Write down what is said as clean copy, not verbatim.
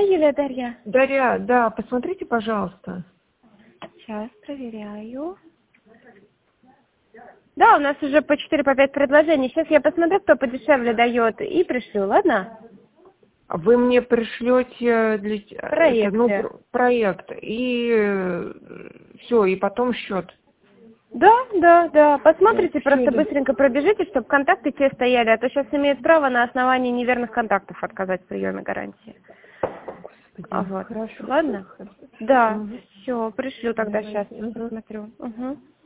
Юлия, Дарья. Дарья, да, посмотрите, пожалуйста. Сейчас проверяю. Да, у нас уже по 4-5 предложений. Сейчас я посмотрю, кто подешевле дает, и пришлю, ладно? Вы мне пришлете проект и все, и потом счет. Да. Посмотрите, Всё, просто да. быстренько пробежите, чтобы контакты те стояли, а то сейчас имеют право на основании неверных контактов отказать в приеме гарантии. Вот. Хорошо. Ладно? Да, Угу. все, пришлю тогда сейчас, Угу. посмотрю. Угу.